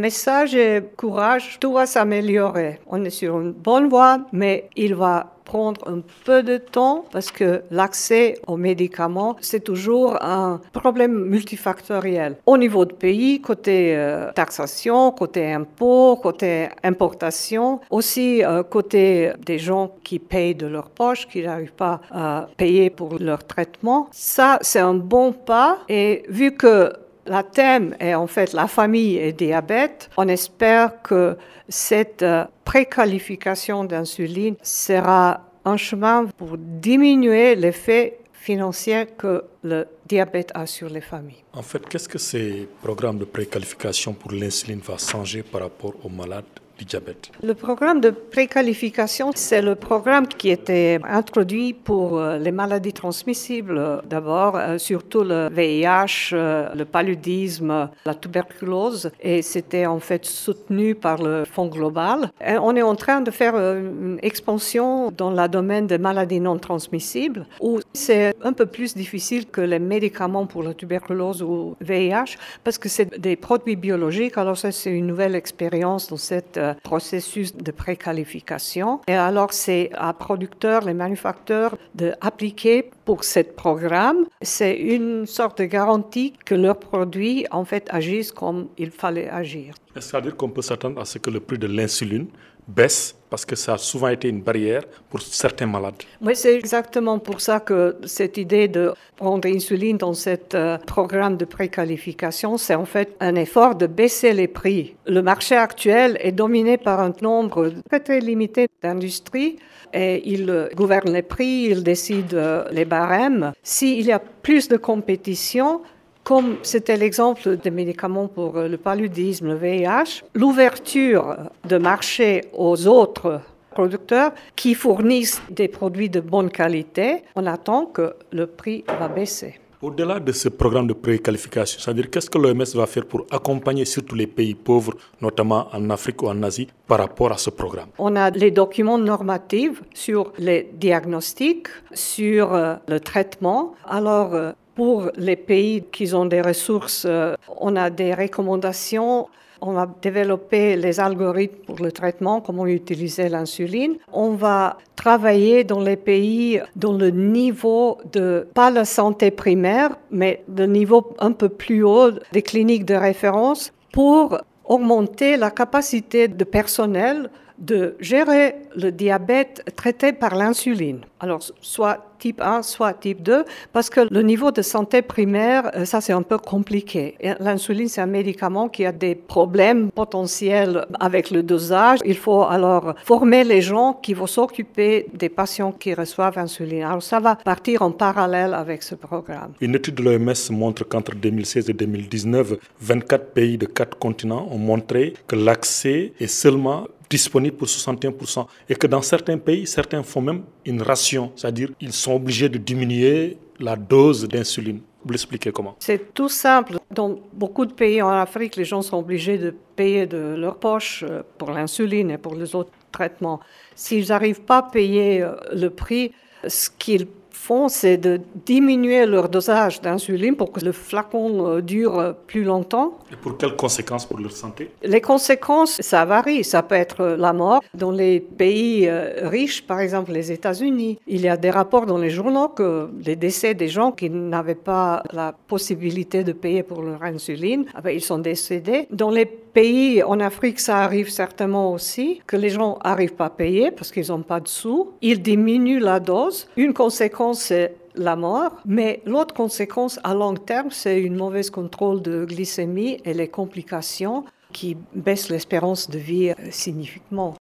message est courage, tout va s'améliorer. On est sur une bonne voie, mais il va prendre un peu de temps parce que l'accès aux médicaments, c'est toujours un problème multifactoriel. Au niveau du pays, côté taxation, côté impôts, côté importation, aussi côté des gens qui payent de leur poche, qui n'arrivent pas à payer pour leur traitement. Ça, c'est un bon pas et vu que la thème est en fait la famille et diabète, on espère que cette préqualification d'insuline sera un chemin pour diminuer l'effet financier que le diabète a sur les familles. En fait, qu'est-ce que ces programmes de préqualification pour l'insuline va changer par rapport aux malades du diabète? Le programme de préqualification, c'est le programme qui était introduit pour les maladies transmissibles d'abord, surtout le VIH, le paludisme, la tuberculose, et c'était en fait soutenu par le Fonds global. Et on est en train de faire une expansion dans le domaine des maladies non transmissibles, où c'est un peu plus difficile que les médicaments pour la tuberculose ou VIH, parce que c'est des produits biologiques. Alors ça, c'est une nouvelle expérience dans cette processus de préqualification. Et alors, c'est à producteurs, les manufacturiers, d'appliquer pour ce programme. C'est une sorte de garantie que leurs produits, en fait, agissent comme il fallait agir. C'est-à-dire qu'on peut s'attendre à ce que le prix de l'insuline baisse parce que ça a souvent été une barrière pour certains malades. Oui, c'est exactement pour ça que cette idée de prendre l'insuline dans ce programme de préqualification, c'est en fait un effort de baisser les prix. Le marché actuel est dominé par un nombre très, très limité d'industries et il gouverne les prix, il décide les barèmes. S'il y a plus de compétition, comme c'était l'exemple des médicaments pour le paludisme, le VIH, l'ouverture de marché aux autres producteurs qui fournissent des produits de bonne qualité, on attend que le prix va baisser. Au-delà de ce programme de préqualification, c'est-à-dire qu'est-ce que l'OMS va faire pour accompagner surtout les pays pauvres, notamment en Afrique ou en Asie, par rapport à ce programme? On a les documents normatifs sur les diagnostics, sur le traitement. Alors, pour les pays qui ont des ressources, on a des recommandations. On va développer les algorithmes pour le traitement, comment utiliser l'insuline. On va travailler dans les pays dont le niveau de, pas la santé primaire, mais le niveau un peu plus haut des cliniques de référence pour augmenter la capacité de personnel de gérer le diabète traité par l'insuline. Alors, soit type 1, soit type 2, parce que le niveau de santé primaire, ça c'est un peu compliqué. Et l'insuline, c'est un médicament qui a des problèmes potentiels avec le dosage. Il faut alors former les gens qui vont s'occuper des patients qui reçoivent l'insuline. Alors, ça va partir en parallèle avec ce programme. Une étude de l'OMS montre qu'entre 2016 et 2019, 24 pays de 4 continents ont montré que l'accès est seulement disponible pour 61% et que dans certains pays, certains font même une ration, c'est-à-dire ils sont obligés de diminuer la dose d'insuline. Vous l'expliquez comment? C'est tout simple. Dans beaucoup de pays en Afrique, les gens sont obligés de payer de leur poche pour l'insuline et pour les autres traitements. S'ils n'arrivent pas à payer le prix, ce qu'ils font, c'est de diminuer leur dosage d'insuline pour que le flacon dure plus longtemps. Et pour quelles conséquences pour leur santé? Les conséquences, ça varie. Ça peut être la mort. Dans les pays riches, par exemple les États-Unis, il y a des rapports dans les journaux que les décès des gens qui n'avaient pas la possibilité de payer pour leur insuline, ils sont décédés. Dans les pays en Afrique, ça arrive certainement aussi, que les gens n'arrivent pas à payer parce qu'ils n'ont pas de sous. Ils diminuent la dose. Une conséquence, c'est la mort, mais l'autre conséquence à long terme, c'est une mauvaise contrôle de glycémie et les complications qui baissent l'espérance de vie significativement.